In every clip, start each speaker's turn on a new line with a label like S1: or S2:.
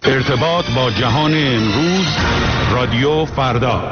S1: ارتباط با جهان امروز، رادیو فردا.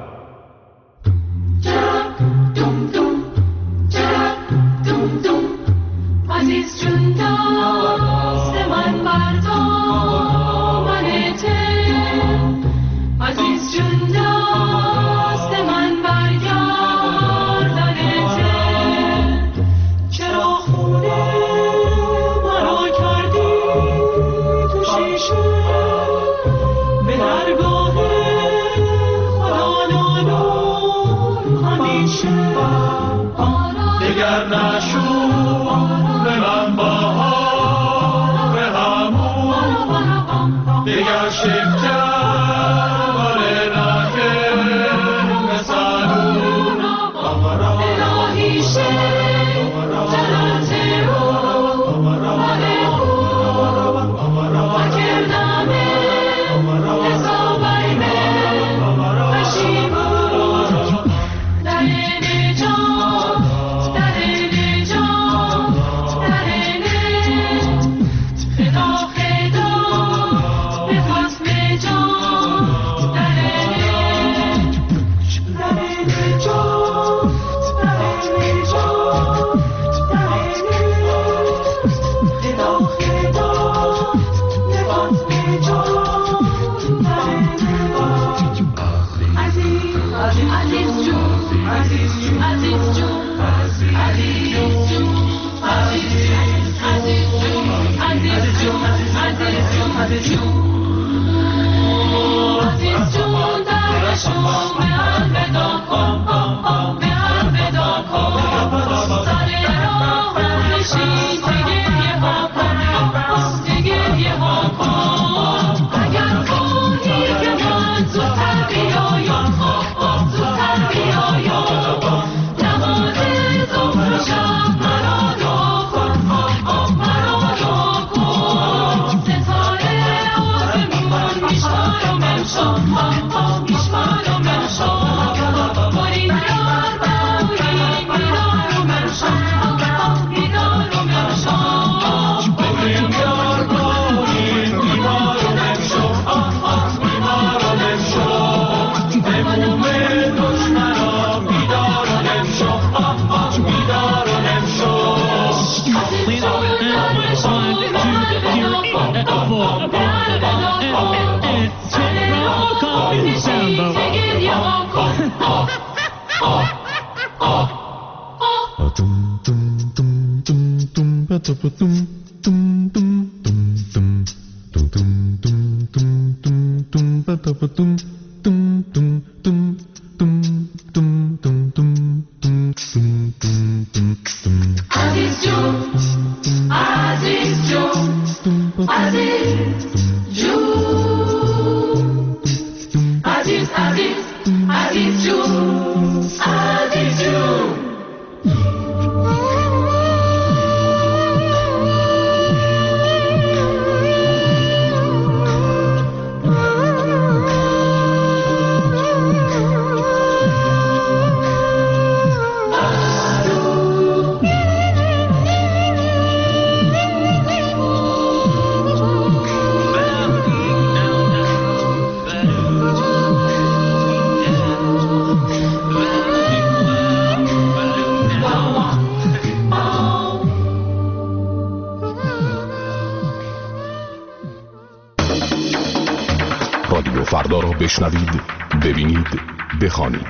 S2: رادیو فردا را بشنوید، ببینید، بخوانید.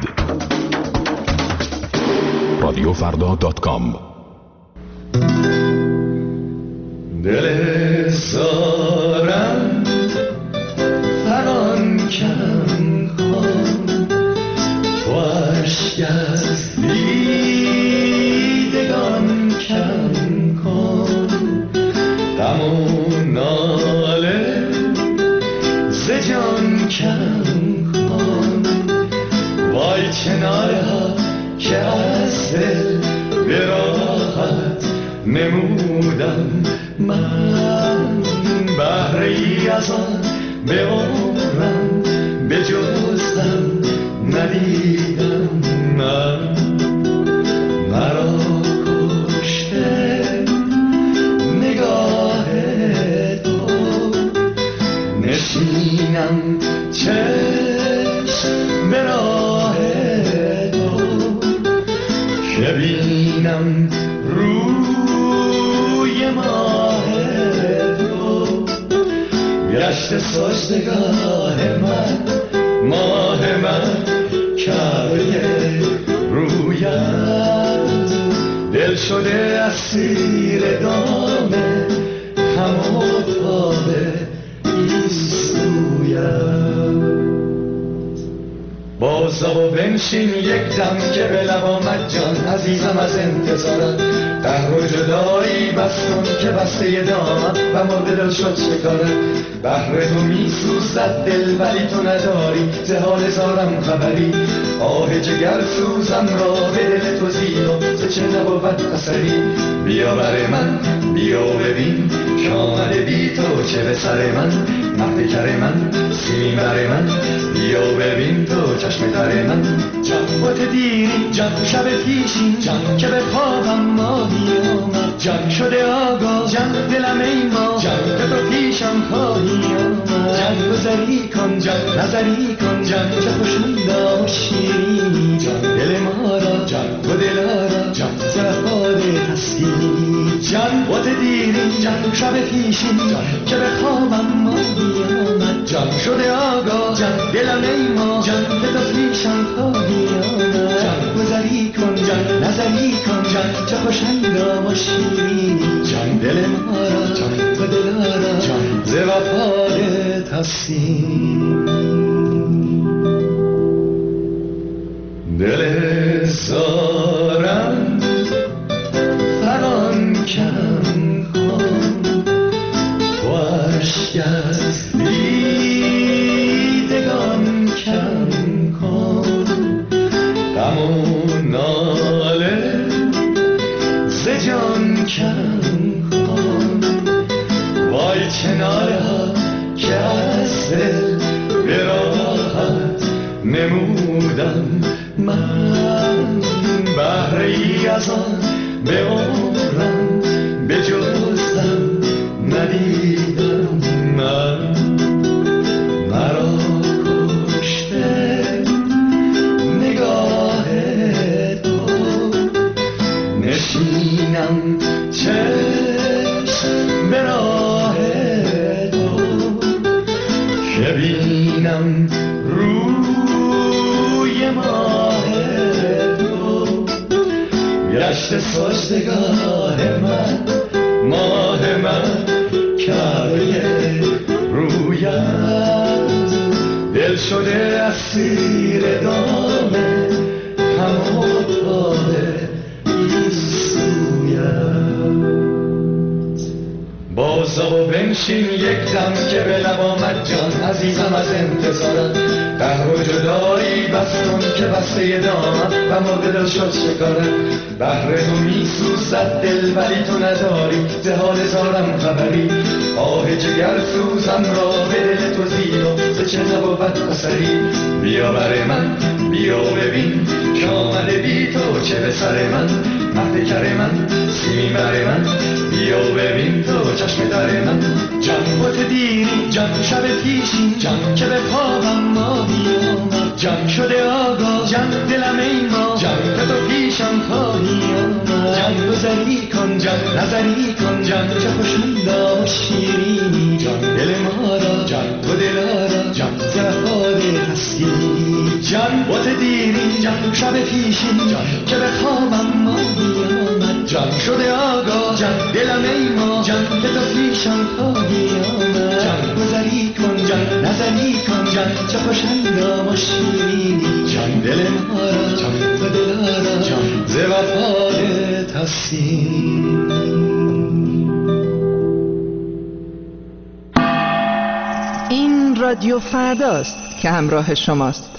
S2: رادیوفردا.com.
S3: دل سارم فران کن کن، تو اشک از دیدگان کم کن، غم و ناله ز جان کم کن، وای کناره ها که از دل به راحت نمودم من، بهره ای از آن به عمرم به جزم ندیدم من، مرا کشته نگاه تو، بینم چشم به راه تو، که بینم روی ماه تو، گشت سجدگاه من، ماه من، کعبه رویت، دل شده اسیر دام هم‌افتاد این سویت. بازا و بنشین یک دم که به لب آمد جان، عزیزم از انتظارت، قهر و جدایی بس کن که بسته دامم و مرد دل شد شکارت. بهر تو می سوزد دل ولی تو نداری ز حال زارم خبری، آه جگر سوزم را به دل تو زیر و ز چه نبود اثری. بیا بر من بیا ببین که آمده بی تو چه به سر من، مهد کر من سیمین بر من، بیا ببین تو چشم تر من. جان بوت دیری جان شب پیشین جان که به خوابم ماهی آمد، جان شده آگاه جان دلم ای ما جان که تو پیشم خواهی آمد. جان گذری کن جان نظری کن جان چه خوشنده و شیرینی، جان دل ما را جان و دلارا جان زفاد تسکینی. جان بوت دیری جان شب پیشین جان که به خوابم ماهی آمد، جان شده آگاه جان دلم ای ما جان که تو پیشم خواهی آمد. جان گذری کن جان نظری کن جان چه خوشنده و شیرینی، جان دل ما را جان و دلارا جان ز وفای تسکین. دل زارم فران کم کن، تو اشک از دیدگان کم کن، غم و ناله ز جان کم کن. وای چه ناله ها که از دل به راحت نمودم من، بهره ای از آن به عمرم به جزم ندیدم من. مرا کشته نگاه تو، نشینم چشم به راه تو، که بینم روی ماه تو، گشت سجدگاه من، ماه من، کعبه رویت، دل شده اسیر دام هم افتاده این سویت. بازا و بنشین یک دم که به لب آمد جان، عزیزم از انتظارت، قهر و جدایی بس کن که بسته دامم و مرد دل شد شکارت. بهر تو می سوزد دل ولی تو نداری ز حال زارم خبری، آه جگر سوزم را به دل تو زیر و ز چه نبود اثری. بیا بر من بیا ببین که آمده بی تو چه به سر من، مهد کر من سیمین بر من، بیا ببین تو چشم تر من. جان بوت دیری جان شب پیشین جان که به خوابم ماهی آمد، جان شده آگاه جان دلم ای ما جان که تو پیشم خواهی آمد. جان گذری کن جان نظری کن جان چه خوشنده و شیرینی، جان دل ما را جان و دلارا جان زفاد تسکینی. جان بوت دیری جان شب پیشین جان که به خوابم ماهی آمد، جان شده آگاه جان دلم ای ما جان که تو پیشم خواهی آمد. جان گذری کن جان نظری کن جان چه خوشنده و شیرینی، جان دل ما را جان و دلارا جان ز وفای تسکین.
S4: این رادیو فرداست که همراه شماست.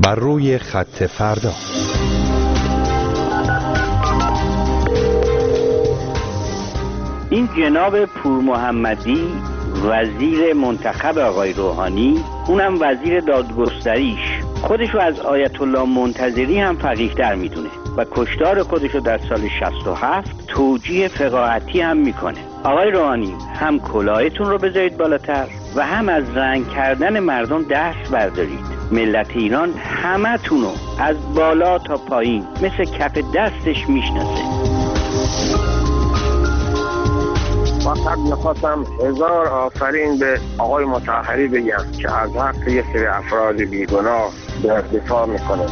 S5: بر روی خط فردا.
S6: این جناب پور محمدی وزیر منتخب آقای روحانی، اونم وزیر دادگستریش، خودشو از آیت الله منتظری هم فقیه‌تر میدونه و کشتار خودشو در سال 67 توجیه فقاهتی هم میکنه. آقای روحانی، هم کلاهتون رو بذارید بالاتر و هم از رنگ کردن مردم دست بردارید. ملت ایران همه تونو از بالا تا پایین مثل کف دستش میشناسه.
S7: فقط میخواستم 1000 آفرین به آقای مطهری بگم که از حق یک سری افراد بیگناه در دفاع میکنه.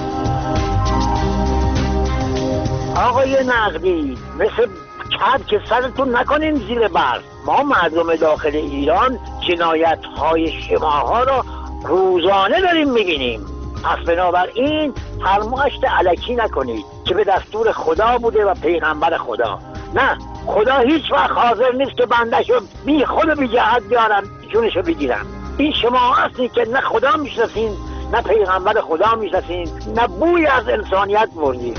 S8: آقای نقدی، مثل کد که سرتون نکنین زیر برف. ما مردم داخل ایران جنایت های شماها را روزانه داریم میبینیم. پس بنابراین فرماشت الکی نکنید که به دستور خدا بوده و پیغمبر خدا. نه، خدا هیچ وقت حاضر نیست که بنده‌شو بی خود و بی جهت بیارن جونشو بگیرن. این شما هستی که نه خدا میشناسین، نه پیغمبر خدا میشناسین، نه بوی از انسانیت بردین.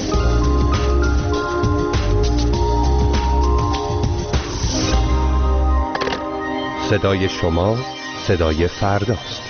S5: صدای شما صدای فرداست.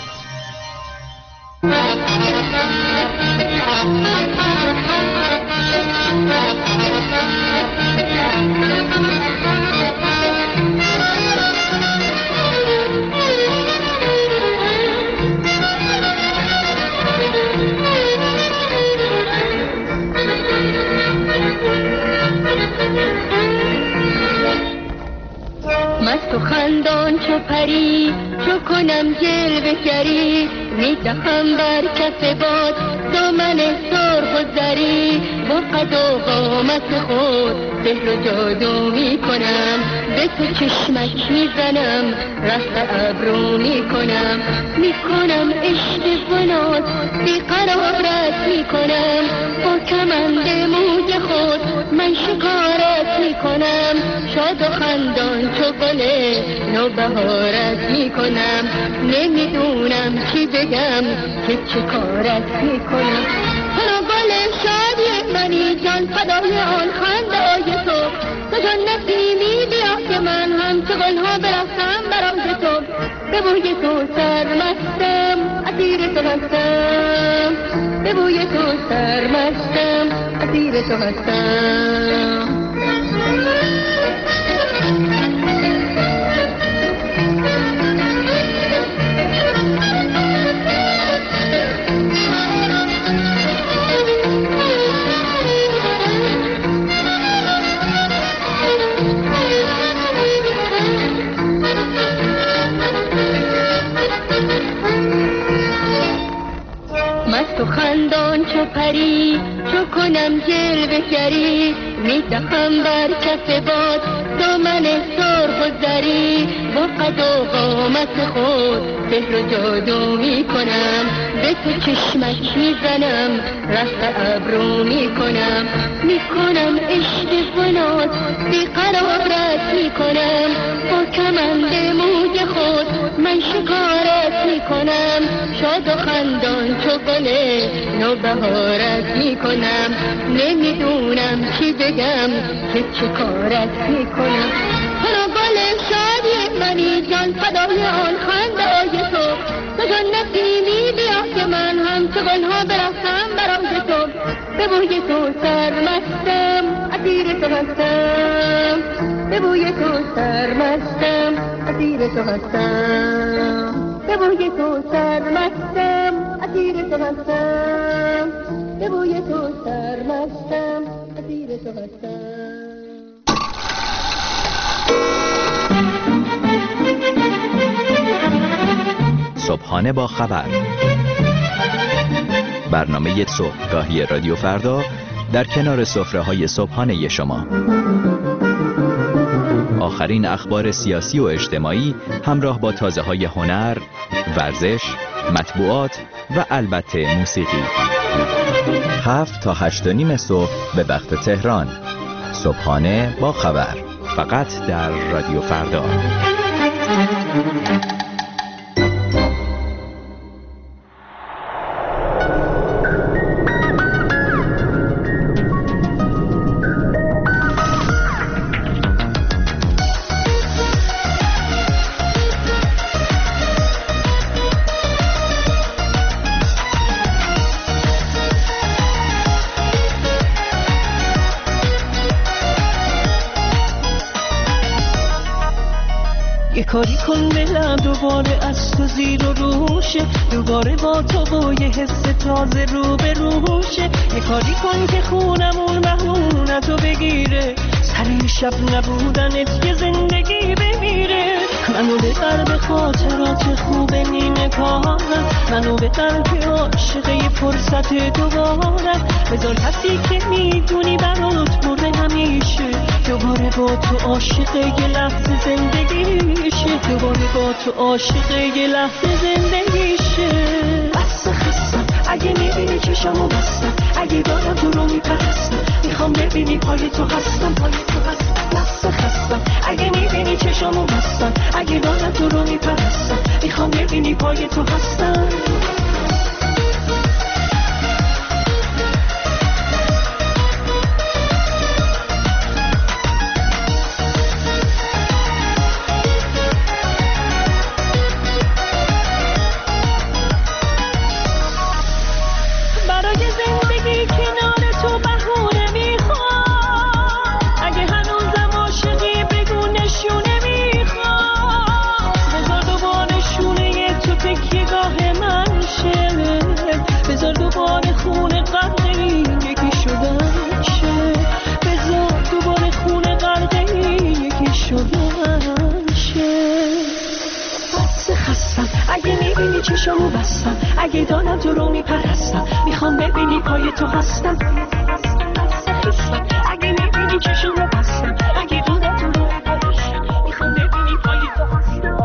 S9: مست و خندان چو پری، چو کنم جلوه گری، میدهم بر کف باد دامن سرخ و زری. با قد و قامت خود سحر و جادو میکنم، به تو چشمک میزنم، رفت ابرو میکنم. میکنم عشق و ناز بیقرارت میکنم، با کمند موج خود من شکارت میکنم. شاد و خندان چو گل نوبهارت میکنم، نمیدونم چی بگم که چه کارت میکنم. تو گل شادی منی جان، فدای آن خنده تو. تو جان نسیمی بیا که من هم چو گلها برفتم برای تو. به بوی تو سرمستم، اسیر تو هستم. به بوی تو سرمستم، اسیر تو هستم. مست و خندان چو پری، چو کنم جلوه گری، میدهم بر کف باد دامن سرخ و زری. با قد و قامت خود سحر و جادو میکنم، به تو چشمک میزنم، رفت ابرو میکنم. میکنم عشق و ناز بیقرارت میکنم، با کمند موج خود من شکارت میکنم. شاد و خندان چو گل نوبهارت میکنم، نمیدونم چی بگم که چه کارت میکنم. تو گل شادی منی جان، فدای آن خنده تو. تو جان نسیمی بیا که من هم چو گلها برفتم برای تو. به بوی تو سرمستم، اسیر تو هستم. به بوی تو سرمستم، اسیر تو هستم. به بوی تو سرمستم، اسیر تو هستم. به بوی تو سرمستم، اسیر تو هستم.
S10: صبحانه با خبر، برنامه صبحگاهی رادیو فردا در کنار سفره‌های صبحانه شما. آخرین اخبار سیاسی و اجتماعی همراه با تازه‌های هنر، ورزش، مطبوعات و البته موسیقی. 7 تا 8:30 صبح به وقت تهران. صبحانه با خبر، فقط در رادیو فردا.
S11: یه کاری کن دلم دوباره از تو زیر و روشه، دوباره با تو با یه حس تازه رو به روشه. یه کاری کن که خونمون مهمونتو بگیره، سر شب نبودنت یه زندگی بمیره. منو ببر به خاطرات خوب نیمه کارم، منو ببر که عاشق یه فرصت دوبارم. بذار کسی که میدونی برات مرده همیشه، دوباره با تو عاشق یه لحظه زندگیشه، دوباره با تو عاشق یه لحظه زندگیشه. بس خستم اگه میبینی چشمو بستم، اگه دارم تو رو میپرستم، میخوام ببینی پای تو هستم، پای تو هستم. بس خستم اگه میبینی چشمو بستم، اگه دارم تو رو میپرستم، میخوام ببینی پای تو هستم. چشمو بستم اگه دانم تو رو میپرستم، میخوام ببینی پای تو هستم. اگه میبینی چشمو بستم، اگه دانم تو رو میپرستم، میخوام ببینی پای تو هستم.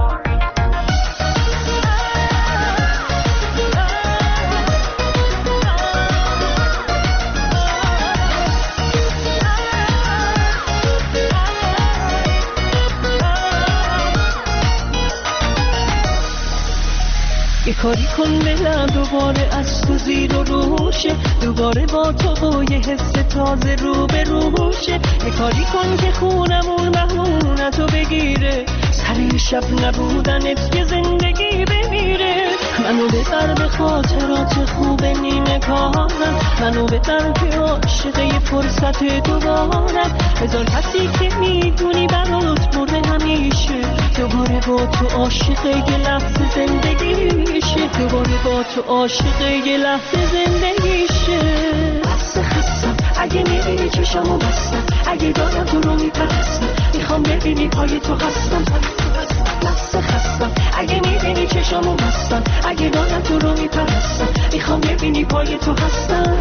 S11: یه کاری کن دلم دوباره از تو زیر و روشه، دوباره با تو با یه حس تازه رو به روشه. یه کاری کن که خونمون مهمونتو بگیره، سر شب نبودنت یه زندگی بمیره. منو ببر به خاطرات خوب نیمه کارم، منو ببر که عاشق یه فرصت دوبارم. بذار کسی که میدونی برات مرده همیشه، دوباره با تو عاشق یه لحظه زندگیشه، دوباره با تو عاشق یه لحظه زندگیشه. بس خستم اگه میبینی چشمو بستم، اگه دارم تو رو میپرستم، میخوام ببینی پای تو هستم. بس خستم اگه میبینی چشمو بستم، اگه دارم تو رو میپرستم، میخوام ببینی پای تو هستم.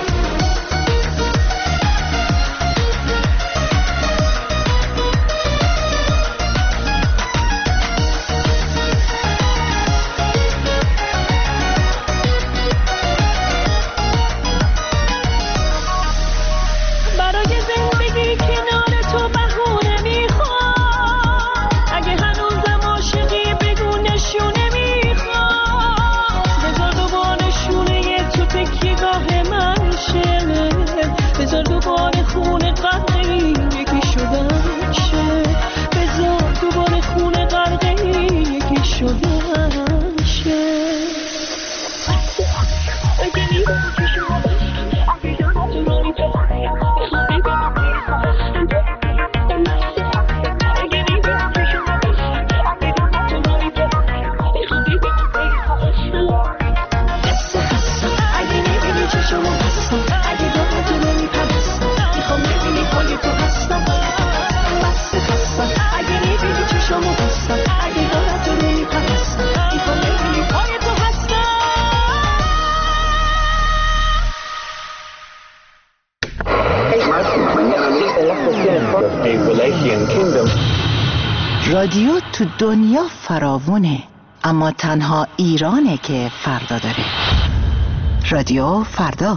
S4: رادیو تو دنیا فراوونه، اما تنها ایرانه که فردا داره. رادیو فردا.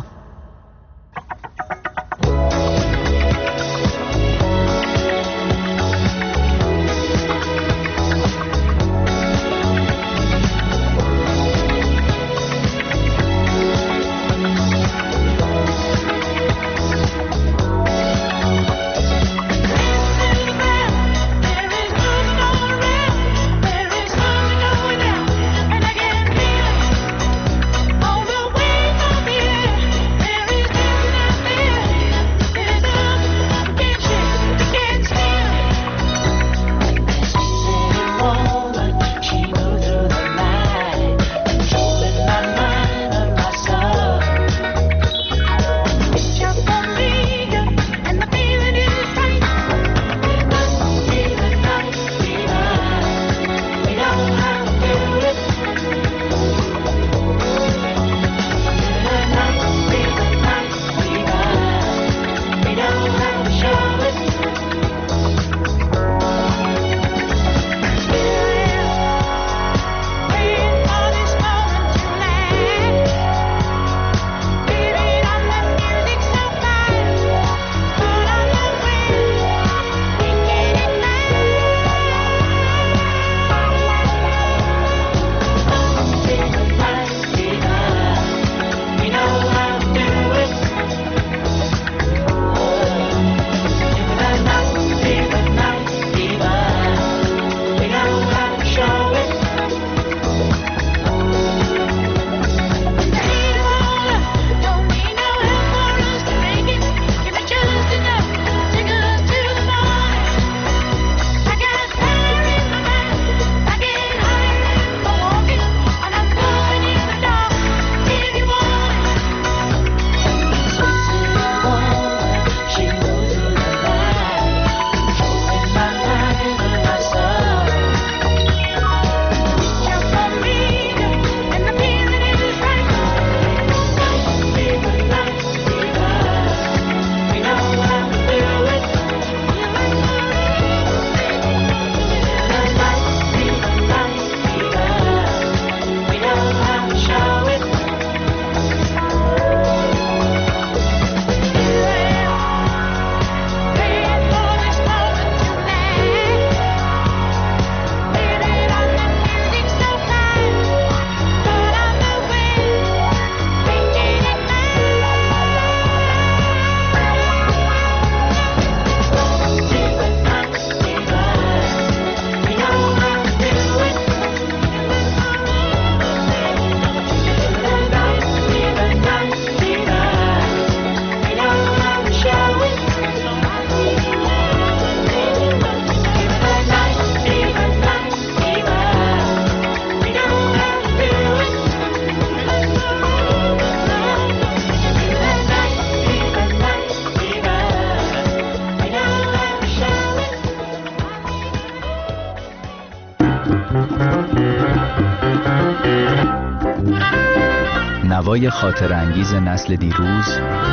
S10: نوای خاطر انگیز نسل دیروز،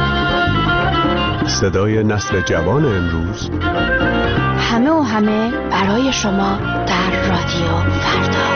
S5: صدای نسل جوان امروز،
S4: همه و همه برای شما در رادیو فردا.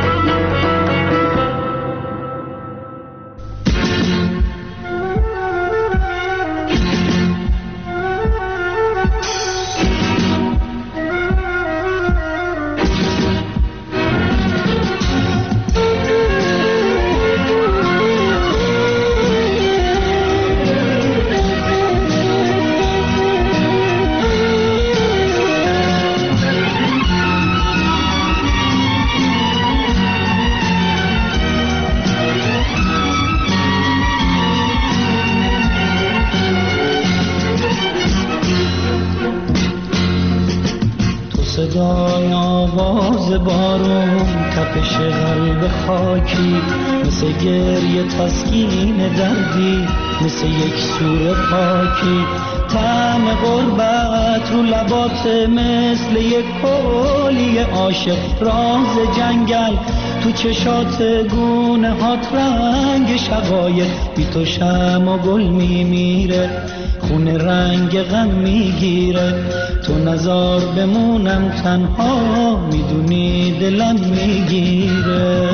S11: صدای آواز بارون، تپش قلب خاکی، مثل گریه تسکین دردی، مثل یک سور پاکی. طعم غربت رو لبات مثل یک کولی عاشق، راز جنگل تو چشات گونه هات، رنگ شقایق بی تو شمع و گل میمیره، خون رنگ غم میگیره. تو نزار بمونم تنها، میدونی دلم میگیره.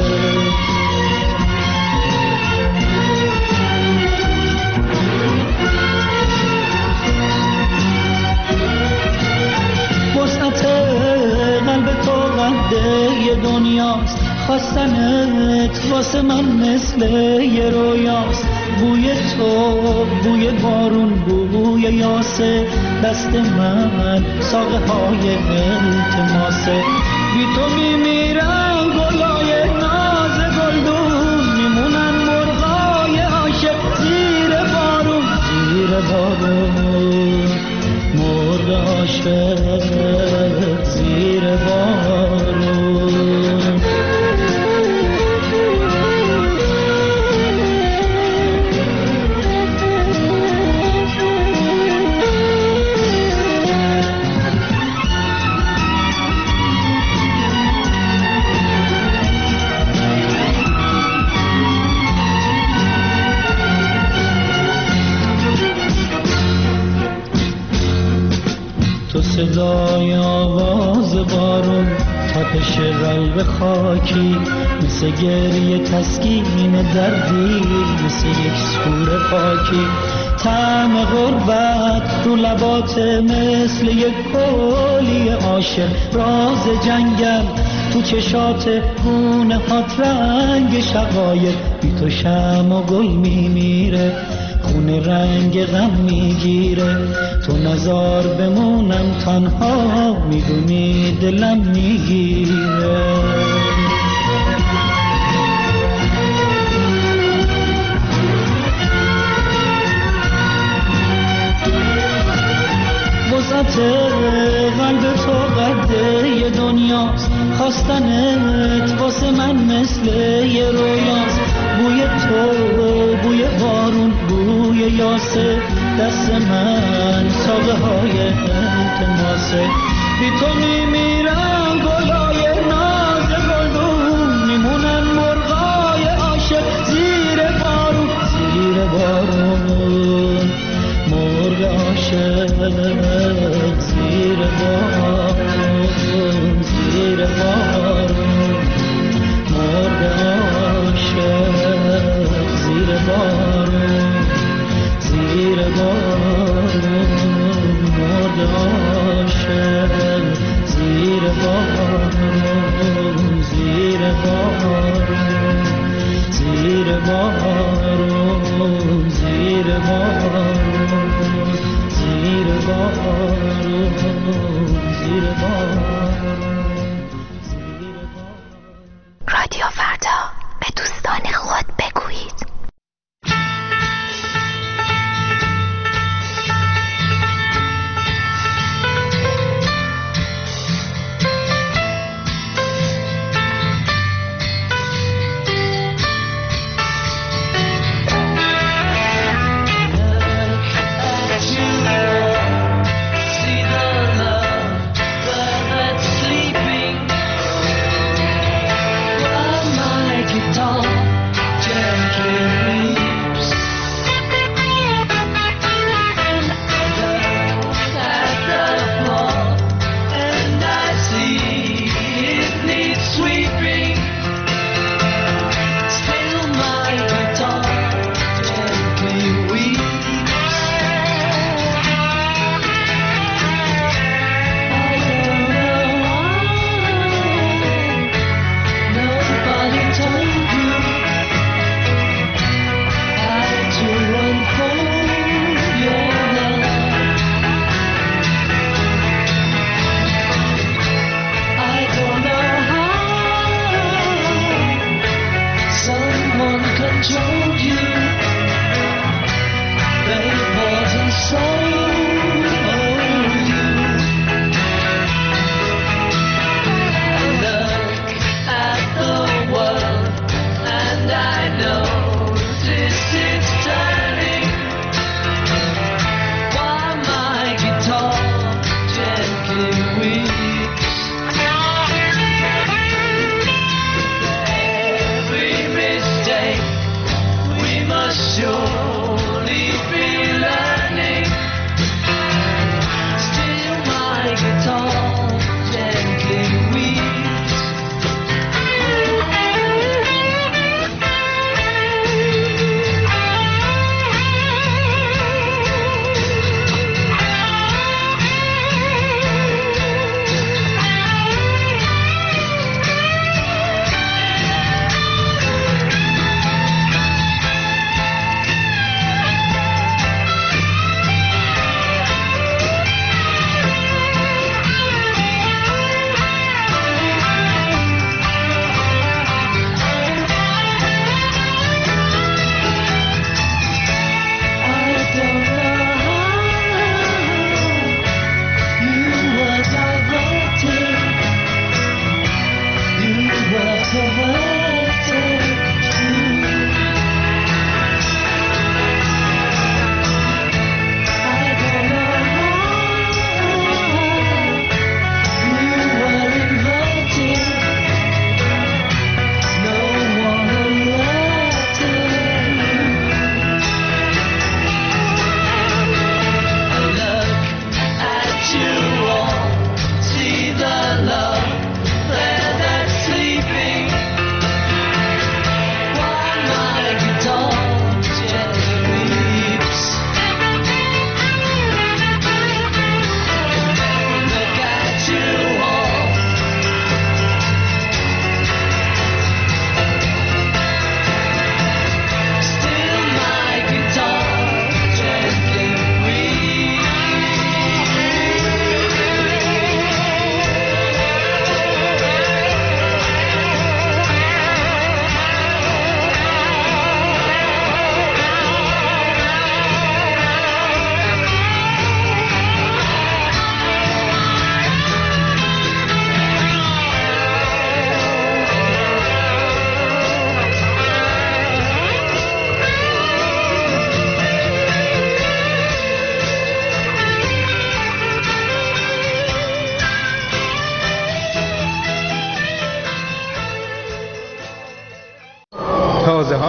S11: وسعت قلب تو قده دنیاست، خواستنت واسه من مثل یه رویاست. بوی تو، بوی بارون، بوی یاسه، دست من ساقه های التماسه. بی تو میمیرن گلای ناز گلدون، میمونن مرغای عاشق زیر بارون، زیر بارون. مرغ عاشق زیر بارون. تو صدای آواز بارون، تپش قلب خاکی، مثل گریه تسکین دردی، مثل یک سور پاکی. طعم غربت رو لبات مثل یک کولی عاشق، راز جنگل تو چشات گونه هات، رنگ شقایق بی تو شمع و گل میمیره، خون رنگ غم میگیره. تو نزار بمونم تنها، میدونی دلم میگیره. وسعت قلب تو قده دنیاست، خواستنت واسه من مثل یه رویاست. بوی تو، بوی بارون، بوی یاسه، دست من ساقه های التماسه. بی تو میمیرن گلای ناز گلدون، میمونن مرغای عاشق زیر بارون، زیر بارون. مرغ عاشق زیر بارون، زیر بارون. مرغ عاشق زیر بارون، زیر بارون. مرغ عاشق زیر بارون، زیر بارون. زیر بارون، زیر بارون. زیر بارون، زیر بارون.
S4: رادیو فردا، به دوستان خود بگویید.
S11: My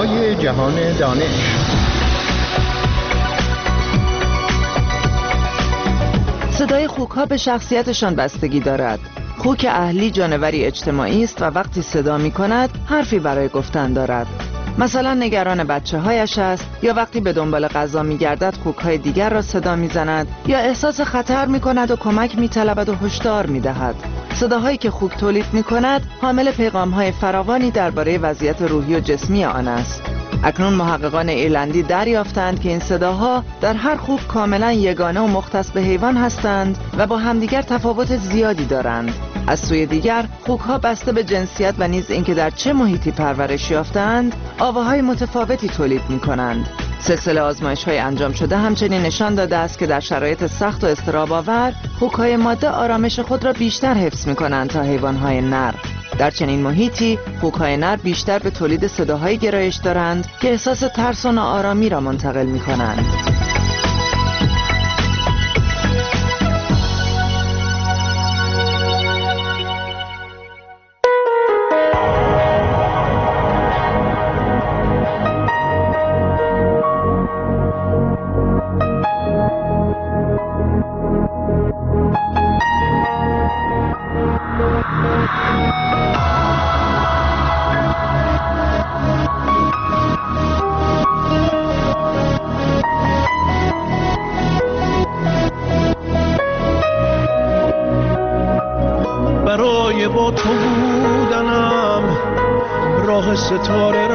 S12: صدای جهان دانش.
S13: صدای خوک‌ها به شخصیتشان بستگی دارد. خوک اهلی جانوری اجتماعی است و وقتی صدا می‌کند حرفی برای گفتن دارد. مثلا نگران بچه‌هایش است، یا وقتی به دنبال غذا می‌گردد خوک‌های دیگر را صدا می‌زند، یا احساس خطر می‌کند و کمک می‌طلبد و هشدار می‌دهد. صداهایی که خوک تولید می‌کند حامل پیغام‌های فراوانی درباره وضعیت روحی و جسمی آن است. اکنون محققان ایرلندی دریافتند که این صداها در هر خوک کاملا یگانه و مختص به حیوان هستند و با همدیگر تفاوت زیادی دارند. از سوی دیگر خوک‌ها بسته به جنسیت و نیز اینکه در چه محیطی پرورش یافتند آواهای متفاوتی تولید می‌کنند. سلسله آزمایش‌های انجام شده همچنین نشان داده است که در شرایط سخت و اضطراب‌آور خوک‌های ماده آرامش خود را بیشتر حفظ می‌کنند تا حیوان‌های نر. در چنین محیطی خوک‌های نر بیشتر به تولید صداهای گرایش دارند که احساس ترس و ناآرامی را منتقل می‌کنند.
S14: با تو بودنم راه ستاره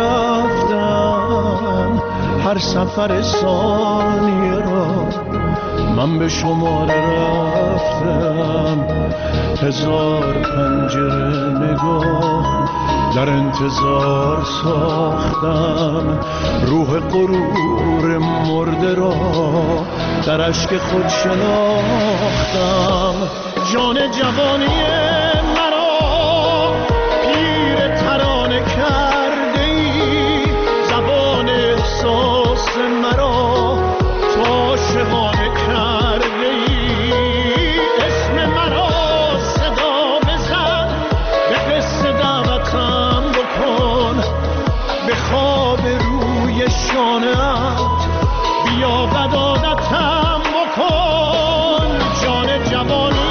S14: رفتم، هر سفر ثانیه را من به شماره رفتم. هزار پنجره نگاه در انتظار ساختم، روح غرور مرده را در اشک خود شناختم. جان جوانی مرا پیر ترانه کرده ای، زبان احساس مرا تو عاشقانه کرده ای. اسم مرا صدا بزن، به قصه دعوتم بکن، به خواب روی شانه‌ات بیا بدادتم بکن. جان جوانی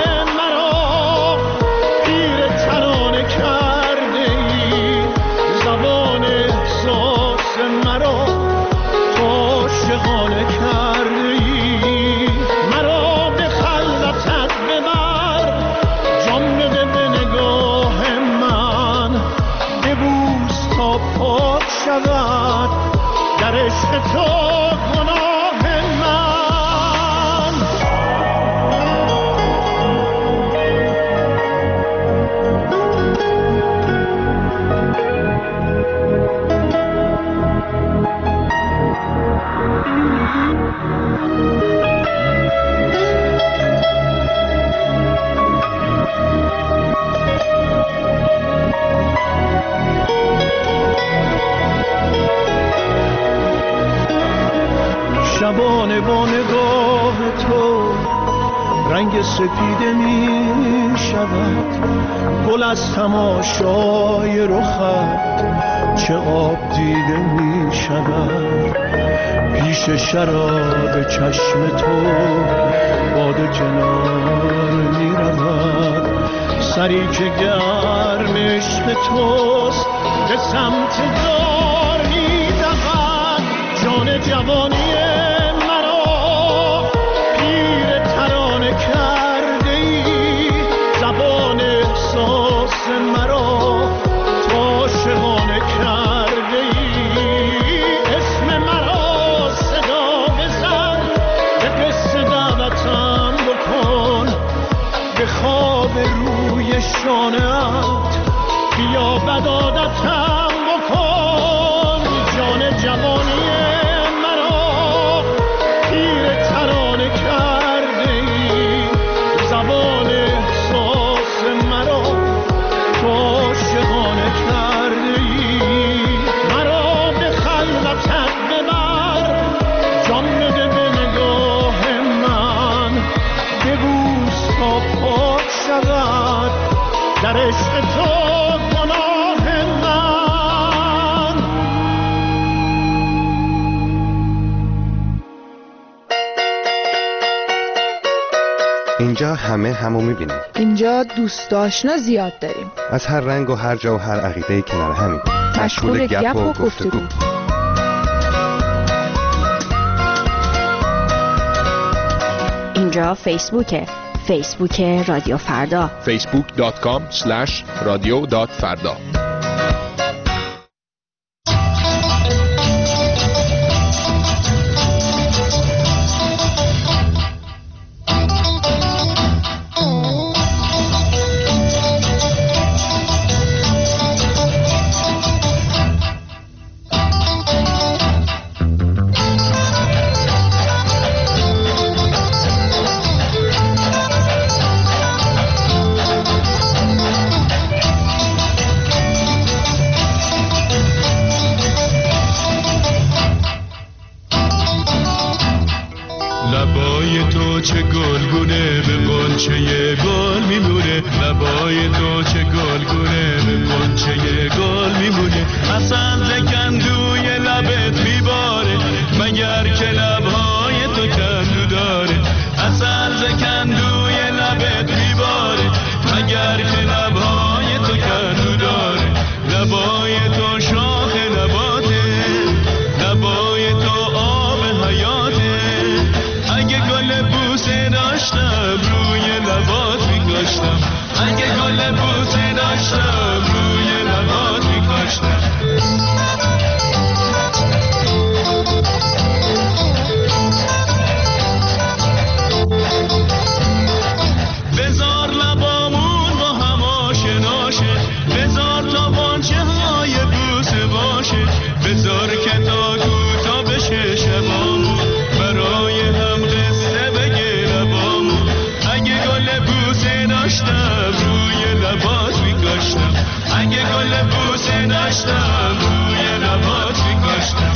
S14: عاشقانه کرده ای. مرا به خلوتت ببر، جان بده به نگاه من، ببوس تا پاک شود در عشق تو گناه من. شبانه با نگاه تو رنگ سپیده می شود، گل از تماشای رخت چه آب دیده می شود. پیش شراب چشم تو باد کنار می رود، سری که گرم عشق توست به سمت دار می دود. جان جوانی مرا پیر ترانه کرده ای، زبان احساس مرا تو عاشقانه کرده ای. اسم مرا صدا بزن، به قصه دعوتم بکن، به خواب روی شانه‌ات بیا بدادتم بکن. جان جوانی مرا پیر ترانه کرده ای، زبان احساس مرا تو عاشقانه کرده ای. مرا به خلوتت ببر، جان بده به نگاه من، ببوس تا پاک شود در عشق تو گناه من.
S5: اینجا همه همو میبینیم.
S15: اینجا دوست آشنا زیاد داریم.
S5: از هر رنگ و هر جا و هر عقیده‌ای کنار همین.
S15: مشغول گپ و گفتگو.
S16: اینجا فیسبوک رادیو فردا.
S2: facebook.com/radio.farda.
S14: چه گلگونه به قنچه گل میمونه، لبای تو چه گلگونه به قنچه گل میمونه. اصلا زکندوی لبت میباره مگر که لبهای تو کندو داره. اصلا زکندوی لبت میباره مگر که لبهای تو کندو داره. لبای تو شاخ نباته، لبای تو آب حیاته. اگه گل بوسه داشتم روی لبات میکاشتم، اگه گل بوسه داشتم روی لبات میکاشتم. بذار لبامون با هم آشناشه، بذار تا بانچه های بوسه باشه، بذار که تا کوتا بشه شبامون برای هم قصه بگه لبامون. اگه گل بوسه داشتم روی لبات میکاشتم، اگه گل بوسه داشتم روی لبات میکاشتم.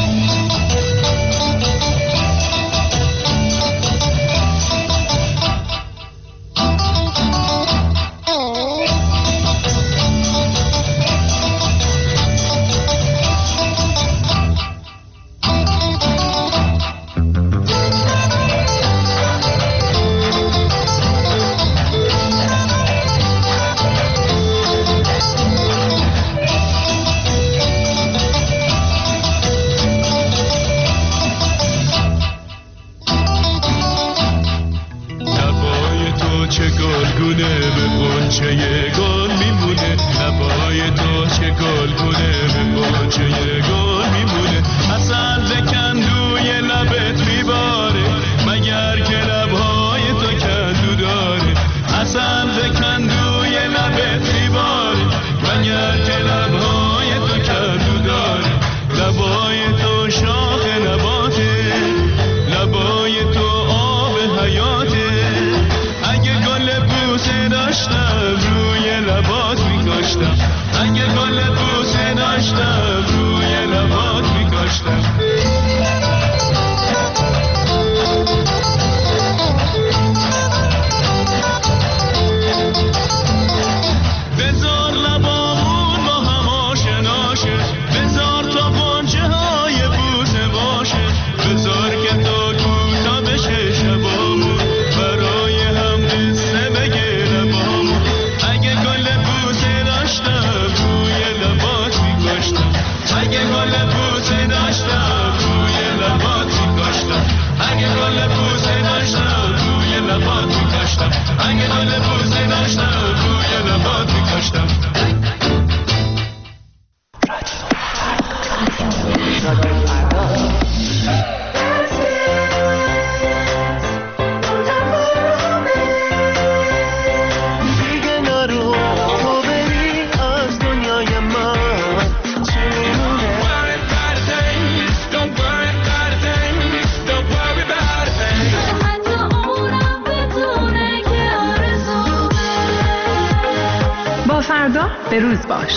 S4: به روز باش.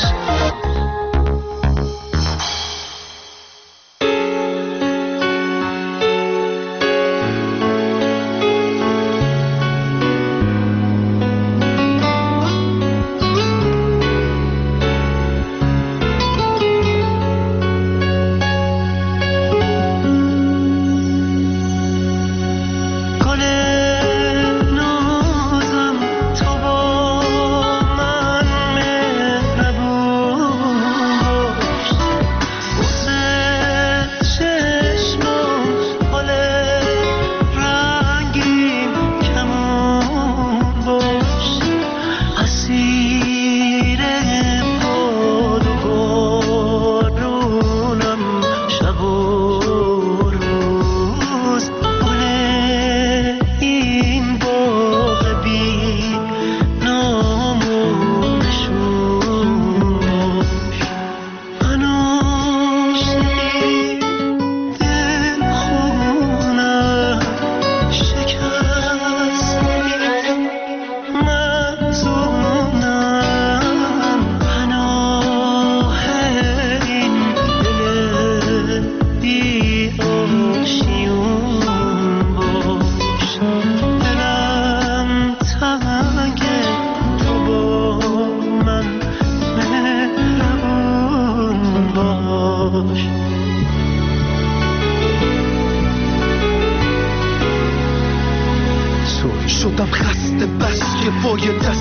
S11: گل نو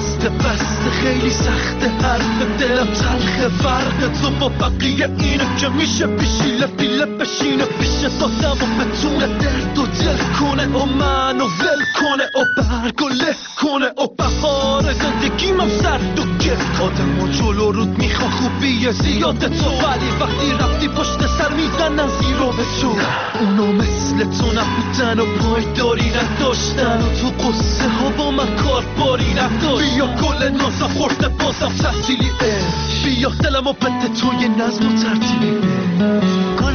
S14: بسته خیلی سخته حرف دلم تلخه فرق تو با بقیه اینه که میشه پیشیله پیله بشینه پیش دادم و بتونه درد و دل کنه و منو ول کنه و برگ و له کنه و بهار زندگیم هم سرد و گرد آدم و جلو رود میخوا خوبیه زیاد تو ولی وقتی رفتی پشت سر میزنن زیرو به تو اونا مثل تو نبودن و پایداری نداشتن و تو قصه ها با من کار باری نداشت بیا گل نازم خورده بازم تحصیلی بیا دلم و بده توی نظم و ترتیبی گل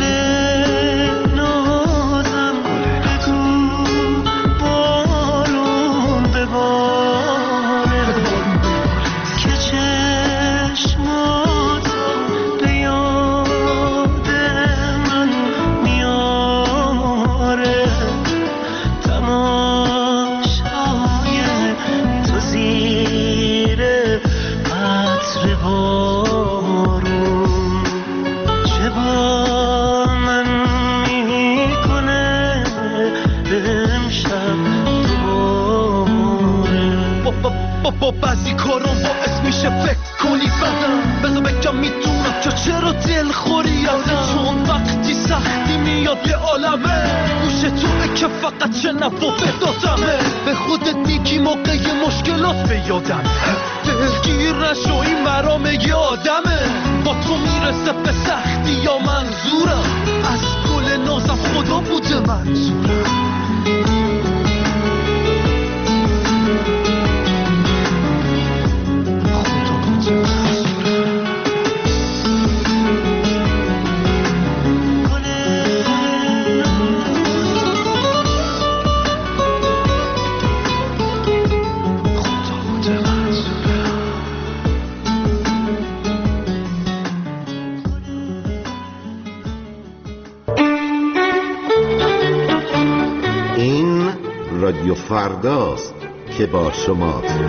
S14: نازم بگو بارون بباره که چشمات به یاد من میاره تماشای تو زیر عطر بارون چه با من میکنه امشب دوباره با بعضی کارم باعث میشه فکر کنی بدم بذار بگم میدونم که چرا دل خوری چون وقتی سختی میاد یه عالمه گوش توه که فقط شنو و بدادمه به خودت میگی موقع مشکلات به یادم دلگیر نشو این مرام یه آدمه با تو میرسه به سختی یا منظورم از گل نازم خدا بوده منظورم
S17: رادیو فرداست که با شماست.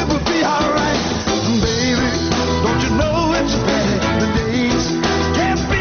S18: Baby, don't you know it's bad? The days can't be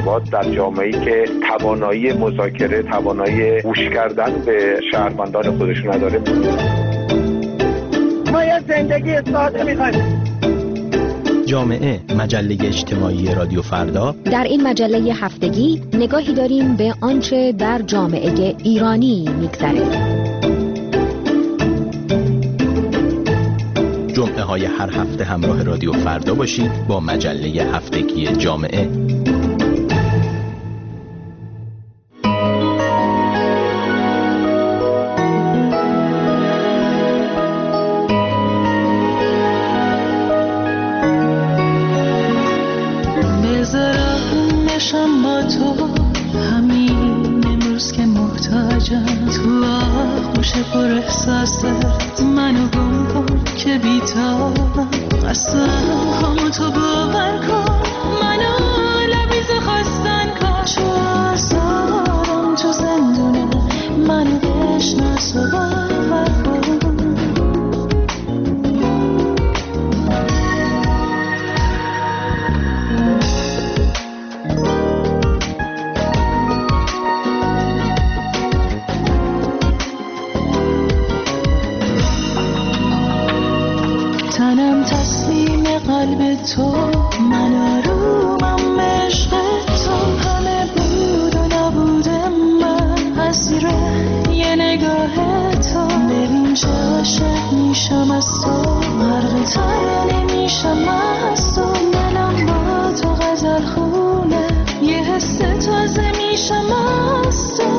S7: ارتباط در جامعه‌ای که توانایی مذاکره، توانایی گوش کردن به شهروندان خودش نداره.
S8: ما یه زندگی ساده می‌خوایم.
S12: جامعه، مجله اجتماعی رادیو فردا.
S16: در این مجله هفتگی نگاهی داریم به آنچه در جامعه ایرانی می‌گذره.
S12: جمعه های هر هفته همراه رادیو فردا باشید با مجله هفتگی جامعه.
S11: منو گم کن که بی‌تابم، اصلا همون تو باور کن، منو لبیز خواستن کن، چو آزارم تو زندونه، منو بشناس و باور کن. تنم تسلیم قلب تو، من آرومم عشق تو، همه بود و نبود من اسیر یه نگاه تو. ببین چه عاشق میشم از تو، غرق تنه میشم از تو، دلم با تو غزل خونه، یه حس تازه میشم از تو.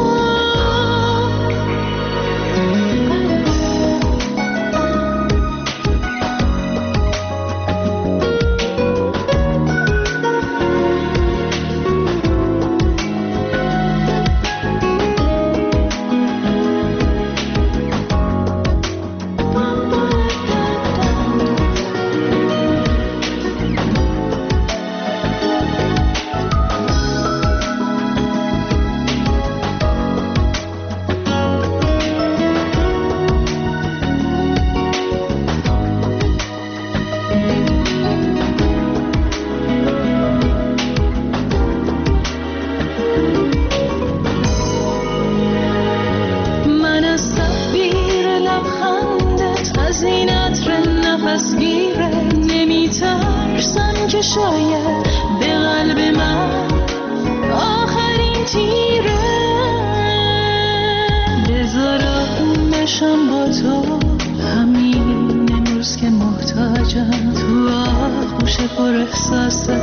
S11: شاید به قلب من آخرین تیره، بذارم بشم با تو، همین امروز که محتاجم، تو آغوش پر احساسه،